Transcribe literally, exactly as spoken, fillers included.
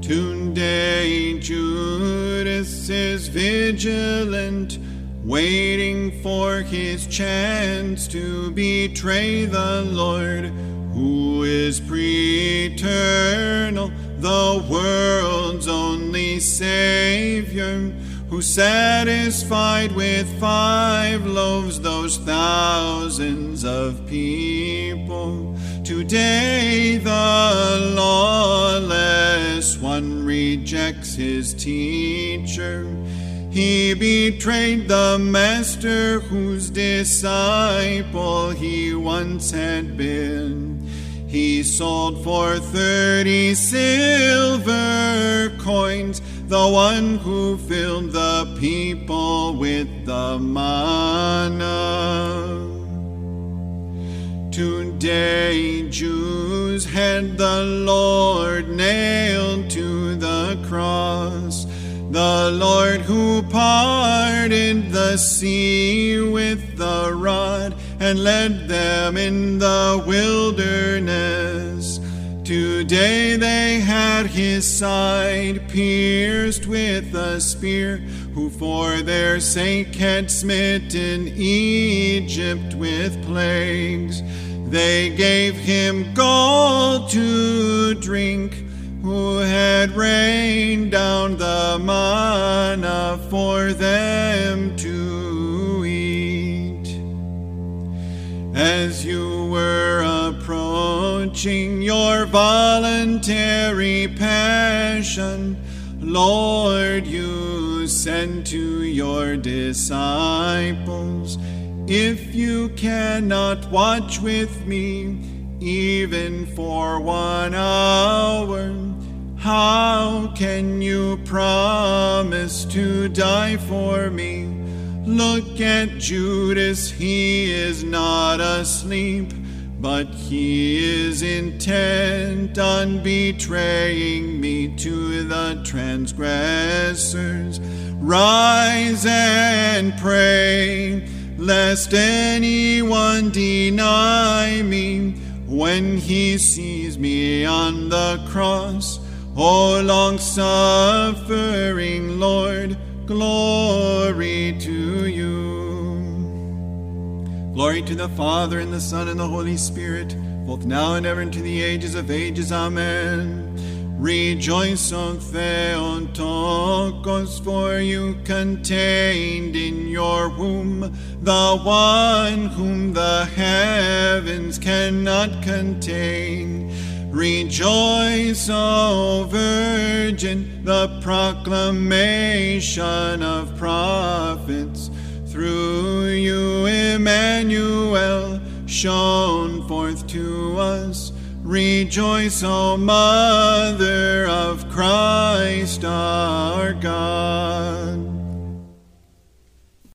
Today Judas is vigilant, waiting for his chance to betray the Lord, who is pre-eternal, the world's only Savior, who satisfied with five loaves those thousands of people. Today the lawless one rejects his teacher. He betrayed the master whose disciple he once had been. He sold for thirty silver coins the one who filled the people with the manna. Today Jews had the Lord nailed to the cross, the Lord who parted the sea with the rod and led them in the wilderness. Today they had his side pierced with a spear, who for their sake had smitten Egypt with plagues. They gave him gold to drink, who had rained down the manna for them to eat. As you were approaching your voluntary passion, Lord, you said to your disciples, if you cannot watch with me even for one hour, how can you promise to die for me? Look at Judas, he is not asleep, but he is intent on betraying me to the transgressors. Rise and pray, lest anyone deny me when he sees me on the cross. O long-suffering Lord, glory to you. Glory to the Father, and the Son, and the Holy Spirit, both now and ever, and to the ages of ages. Amen. Rejoice, O Theotokos, for you contained in your womb the one whom the heavens cannot contain. Rejoice, O Virgin, the proclamation of prophets. Through you, Emmanuel, shone forth to us. Rejoice, O Mother of Christ our God.